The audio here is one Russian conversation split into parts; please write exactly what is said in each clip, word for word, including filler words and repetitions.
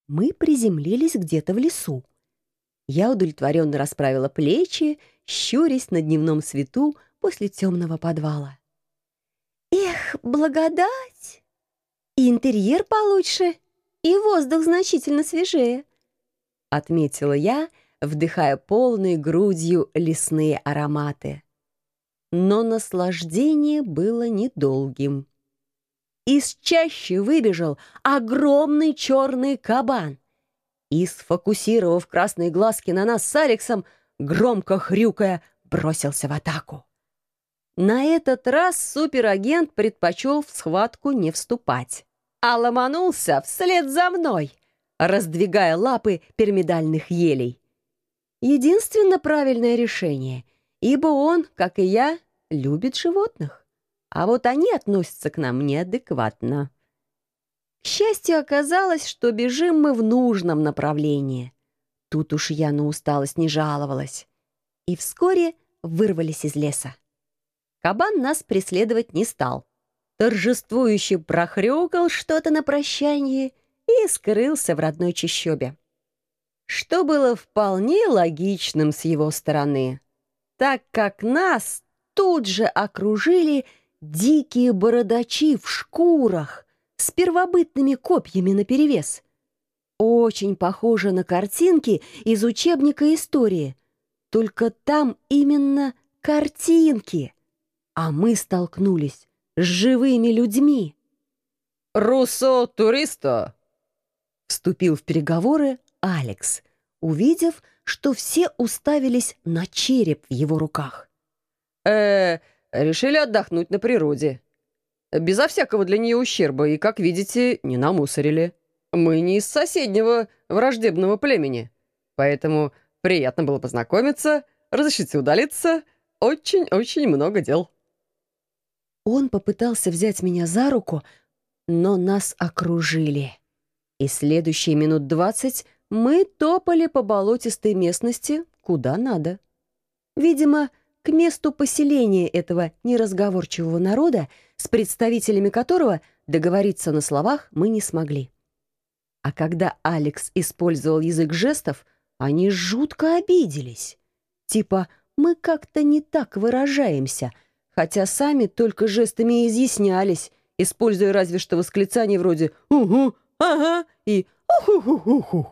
мы приземлились где-то в лесу. Я удовлетворенно расправила плечи, щурясь на дневном свету после темного подвала. Эх, благодать! И интерьер получше, и воздух значительно свежее, отметила я, вдыхая полной грудью лесные ароматы. Но наслаждение было недолгим. Из чащи выбежал огромный черный кабан и, сфокусировав красные глазки на нас с Алексом, громко хрюкая, бросился в атаку. На этот раз суперагент предпочел в схватку не вступать, а ломанулся вслед за мной, раздвигая лапы пирамидальных елей. Единственно правильное решение, ибо он, как и я, любит животных, а вот они относятся к нам неадекватно. К счастью, оказалось, что бежим мы в нужном направлении. Тут уж я на усталость не жаловалась. И вскоре вырвались из леса. Кабан нас преследовать не стал. Торжествующе прохрюкал что-то на прощание и скрылся в родной чащобе. Что было вполне логичным с его стороны, так как нас тут же окружили дикие бородачи в шкурах с первобытными копьями наперевес. Очень похоже на картинки из учебника истории, только там именно картинки, а мы столкнулись с живыми людьми. «Руссо туристо!» Вступил в переговоры Алекс, увидев, что все уставились на череп в его руках. э решили отдохнуть на природе. Безо всякого для нее ущерба, и, как видите, не намусорили. Мы не из соседнего враждебного племени, поэтому приятно было познакомиться, разрешите удалиться, очень-очень много дел». Он попытался взять меня за руку, но нас окружили. И следующие минут двадцать мы топали по болотистой местности куда надо. Видимо, к месту поселения этого неразговорчивого народа, с представителями которого договориться на словах мы не смогли. А когда Алекс использовал язык жестов, они жутко обиделись. Типа, мы как-то не так выражаемся, хотя сами только жестами и изъяснялись, используя разве что восклицания вроде «Угу», «Ага» и «Уху-ху-ху-ху».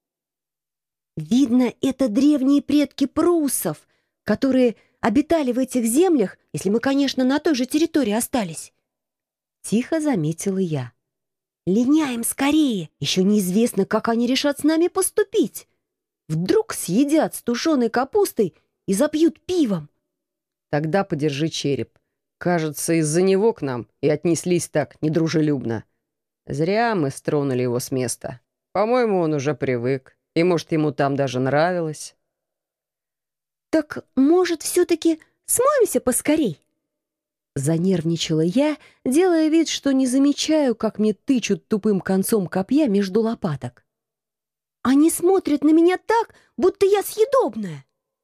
Видно, это древние предки пруссов, которые обитали в этих землях, если мы, конечно, на той же территории остались. Тихо заметила я. Линяем скорее, еще неизвестно, как они решат с нами поступить. Вдруг съедят с тушеной капустой и запьют пивом. Тогда подержи череп. Кажется, из-за него к нам и отнеслись так недружелюбно. Зря мы стронули его с места. По-моему, он уже привык, и, может, ему там даже нравилось. «Так, может, все-таки смоемся поскорей?» Занервничала я, делая вид, что не замечаю, как мне тычут тупым концом копья между лопаток. «Они смотрят на меня так, будто я съедобная!»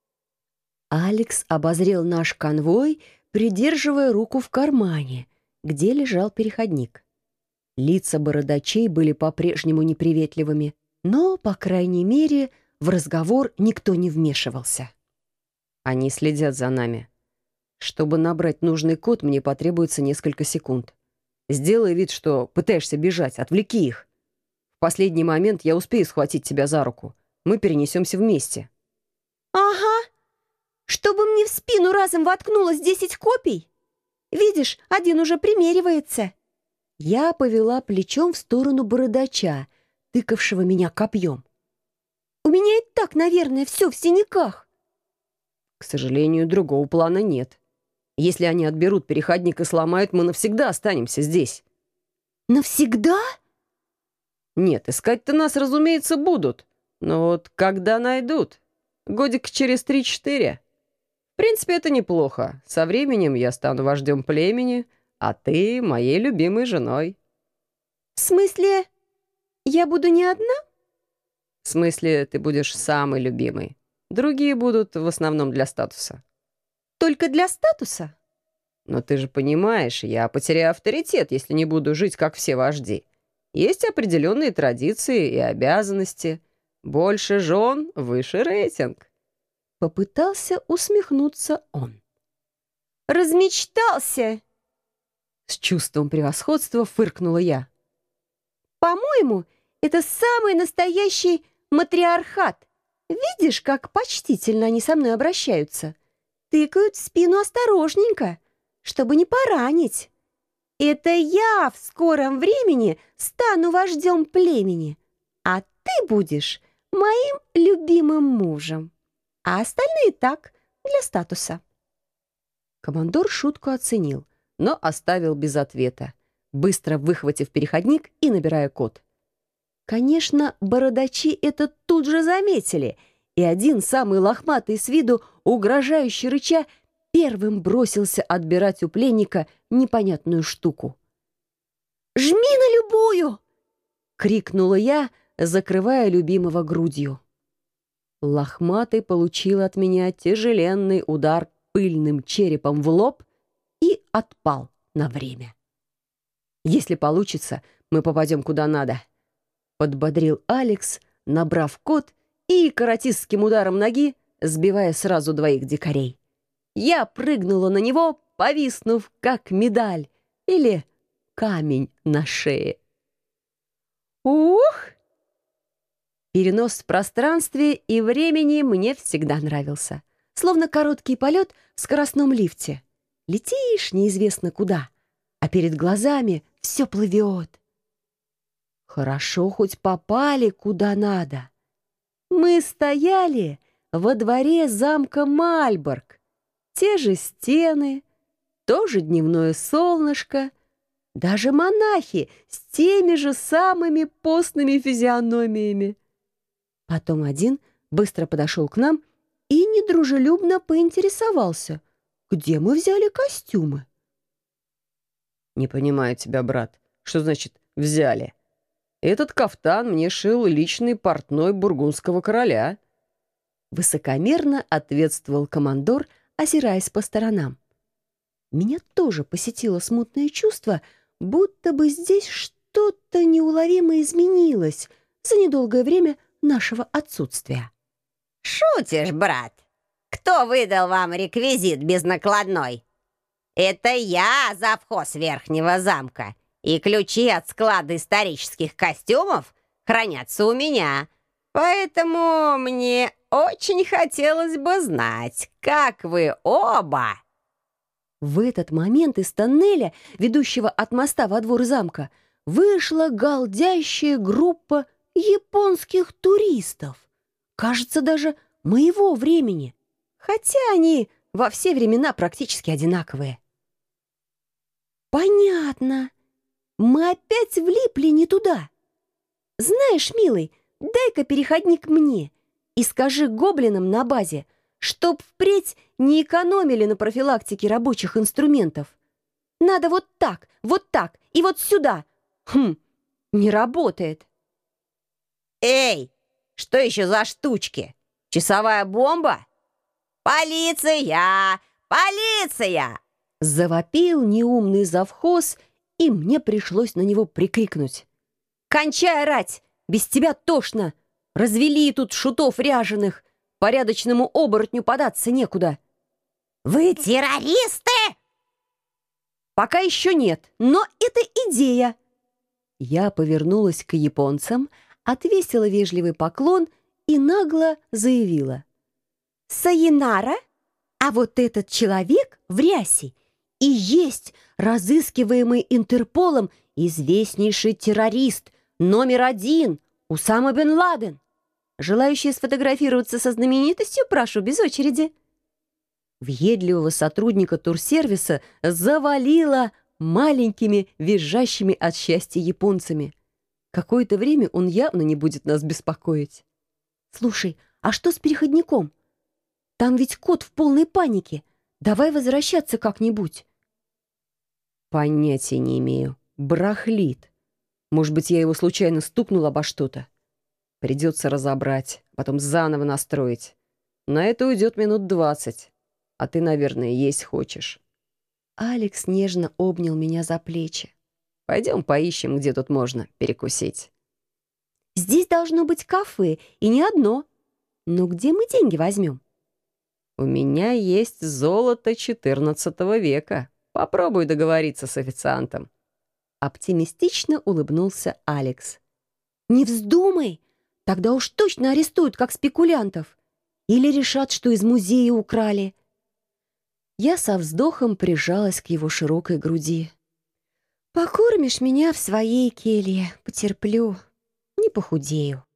Алекс обозрел наш конвой, придерживая руку в кармане, где лежал переходник. Лица бородачей были по-прежнему неприветливыми, но, по крайней мере, в разговор никто не вмешивался. Они следят за нами. Чтобы набрать нужный код, мне потребуется несколько секунд. Сделай вид, что пытаешься бежать, отвлеки их. В последний момент я успею схватить тебя за руку. Мы перенесемся вместе. «Ага, чтобы мне в спину разом воткнулось десять копий? Видишь, один уже примеривается». Я повела плечом в сторону бородача, тыкавшего меня копьем. «У меня и так, наверное, все в синяках». К сожалению, другого плана нет. Если они отберут переходник и сломают, мы навсегда останемся здесь. «Навсегда?» Нет, искать-то нас, разумеется, будут. Но вот когда найдут? Годик через три-четыре. В принципе, это неплохо. Со временем я стану вождем племени, а ты моей любимой женой. «В смысле, я буду не одна?» В смысле, ты будешь самой любимой. Другие будут в основном для статуса. «Только для статуса?» Но ты же понимаешь, я потеряю авторитет, если не буду жить, как все вожди. Есть определенные традиции и обязанности. Больше жен — выше рейтинг. Попытался усмехнуться он. «Размечтался!» С чувством превосходства фыркнула я. «По-моему, это самый настоящий матриархат. Видишь, как почтительно они со мной обращаются? Тыкают в спину осторожненько, чтобы не поранить. Это я в скором времени стану вождем племени, а ты будешь моим любимым мужем, а остальные так, для статуса». Командор шутку оценил, но оставил без ответа, быстро выхватив переходник и набирая код. Конечно, бородачи это тут же заметили, и один, самый лохматый с виду, угрожающий рыча, первым бросился отбирать у пленника непонятную штуку. «Жми на любую!» — крикнула я, закрывая любимого грудью. Лохматый получил от меня тяжеленный удар пыльным черепом в лоб и отпал на время. «Если получится, мы попадем куда надо», — подбодрил Алекс, набрав код и каратистским ударом ноги сбивая сразу двоих дикарей. Я прыгнула на него, повиснув, как медаль или камень на шее. Ух! Перенос в пространстве и времени мне всегда нравился. Словно короткий полет в скоростном лифте. Летишь неизвестно куда, а перед глазами все плывет. Хорошо хоть попали куда надо. Мы стояли во дворе замка Мальборг. Те же стены, тоже дневное солнышко, даже монахи с теми же самыми постными физиономиями. Потом один быстро подошел к нам и недружелюбно поинтересовался, где мы взяли костюмы. «Не понимаю тебя, брат. Что значит «взяли»? Этот кафтан мне шил личный портной бургундского короля». Высокомерно ответствовал командор, озираясь по сторонам. Меня тоже посетило смутное чувство, будто бы здесь что-то неуловимо изменилось за недолгое время нашего отсутствия. «Шутишь, брат? Кто выдал вам реквизит без накладной? Это я, завхоз Верхнего замка, и ключи от склада исторических костюмов хранятся у меня. Поэтому мне очень хотелось бы знать, как вы оба...» В этот момент из тоннеля, ведущего от моста во двор замка, вышла галдящая группа японских туристов. Кажется, даже моего времени, хотя они во все времена практически одинаковые. Понятно. Мы опять влипли не туда. Знаешь, милый, дай-ка переходник мне и скажи гоблинам на базе, чтоб впредь не экономили на профилактике рабочих инструментов. Надо вот так, вот так и вот сюда. Хм, не работает. «Эй, что еще за штучки? Часовая бомба? Полиция! Полиция!» Завопил неумный завхоз, и мне пришлось на него прикрикнуть. «Кончай орать! Без тебя тошно! Развели тут шутов ряженых! Порядочному оборотню податься некуда!» «Вы террористы?» «Пока еще нет, но это идея!» Я повернулась к японцам, отвесила вежливый поклон и нагло заявила. «Сайонара, а вот этот человек в рясе и есть разыскиваемый Интерполом известнейший террорист номер один Усама бен Ладен. Желающие сфотографироваться со знаменитостью, прошу без очереди». Въедливого сотрудника турсервиса завалило маленькими, визжащими от счастья японцами. Какое-то время он явно не будет нас беспокоить. «Слушай, а что с переходником? Там ведь кот в полной панике. Давай возвращаться как-нибудь». «Понятия не имею. Брахлит. Может быть, я его случайно стукнул обо что-то. Придется разобрать, потом заново настроить. На это уйдет минут двадцать. А ты, наверное, есть хочешь». Алекс нежно обнял меня за плечи. Пойдем поищем, где тут можно перекусить». Здесь должно быть кафе, и не одно. Но где мы деньги возьмем? «У меня есть золото четырнадцатого века. Попробуй договориться с официантом». Оптимистично улыбнулся Алекс. «Не вздумай! Тогда уж точно арестуют, как спекулянтов. Или решат, что из музея украли». Я со вздохом прижалась к его широкой груди. «Покормишь меня в своей келье, потерплю, не похудею».